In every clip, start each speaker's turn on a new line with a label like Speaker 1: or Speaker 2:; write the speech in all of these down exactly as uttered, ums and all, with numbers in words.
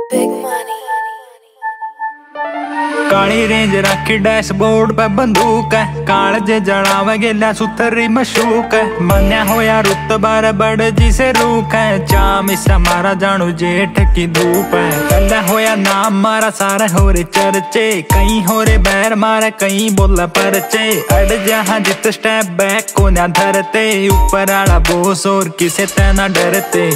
Speaker 1: Big money.
Speaker 2: काली range रखी dashboard पे बंदूक है, कालजे जड़ावे गेला सुथरी मशूक है। मन्या होया रुतबार बड़ जी से रूख है, चाम इसा मारा जानू जेठ की धूप है। कल्ला होया नाम मारा सारे हो रे चर्चे, कहीं हो रे बैर मारे कहीं बोला परचे। अड़ जहाँ जित स्टेप बैक को ना धरते, ऊपर आला बोस और किसे तेना डरते।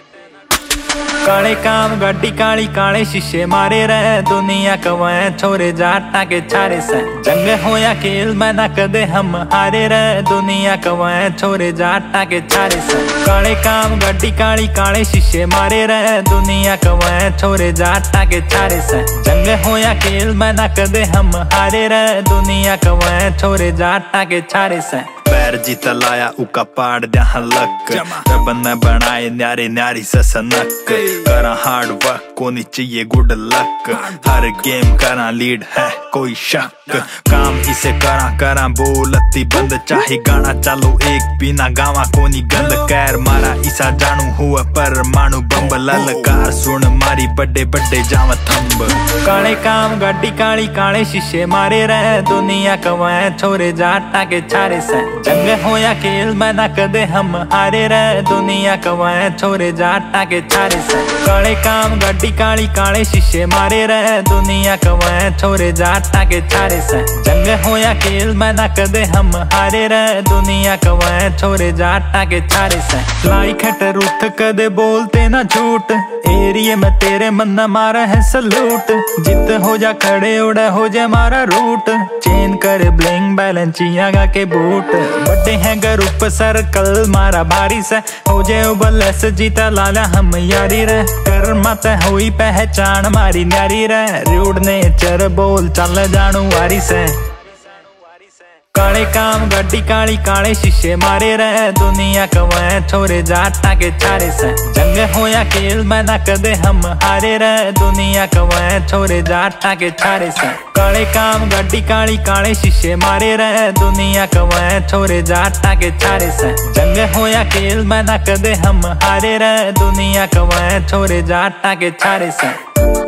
Speaker 2: काले काम गाड़ी काली काले शीशे मारे रहे, दुनिया कवाए छोरे जाटा के छारे से। जंग होया खेल में ना कदे हम हारे रहे, दुनिया कवाए छोरे जाटा के छारे से। काले काम गाड़ी काली काले शीशे मारे रहे, दुनिया कवाए छोरे जाटा के छारे से। जंग होया खेल में ना कदे हम हारे रहे, दुनिया कवाए छोरे जाटा के छारे से। पैर जीता लाया उका पाड़ दिया लक, रब ने बनाए न्यारे न्यारी ससनक। करा हार्ड वर्क को नहीं चाहिए गुड लक, हर गेम करा लीड है कोई शक। काम इसे करा करा बोलती बंद, चाहे गाना चालू एक बिना गावा कोनी गंद। कैर मारा इसा जानू हुआ पर मानू बम्ब, ललकार सुन मारी बड़े बड़े जावा थंब। काले काम गाड़ी काली काले शीशे मारे रहे, दुनिया कवाए छोरे जाटा के छारे से। जंग होया खेल में ना कदे हम हारे रहे, दुनिया कवाए छोरे जाटा के छारे से। काले काम गाड़ी काली काले शीशे मारे रहे, दुनिया कवाए छोरे जाटा के छारे से। जंग होया खेल में ना कदे हम हारे रहे, दुनिया कवाए छोरे जाटा के छारे से। लाई खट रुथ कदे बोलते ना झूठ, एरिए में तेरे मन ना मारा है सलूट। जित हो जा खड़े उड़ा हो जा मारा रूट, चेन कर ब्लिंग बैलेंसिया गा के बूट। बड़े हैं ग्रुप सर्कल मारा भारी से, हो जाए उबल से जीता लाला हम यारी रे। कर मत हुई पहचान मारी न्यारी रे, रूड नेचर बोल चल जानू वारी से। काले काम गाड़ी काली काले शीशे मारे रहे, दुनिया कवाए छोरे जाटा के छारे से। जंग होया खेल में ना कदे हम हारे रहे, दुनिया कवाए छोरे जाटा के छारे से। काले काम गाड़ी काली काले शीशे मारे रहे, दुनिया कवाए छोरे जाटा के छारे से। जंग होया खेल में ना कदे हम हारे रहे, दुनिया कवाए छोरे जाटा के छारे से।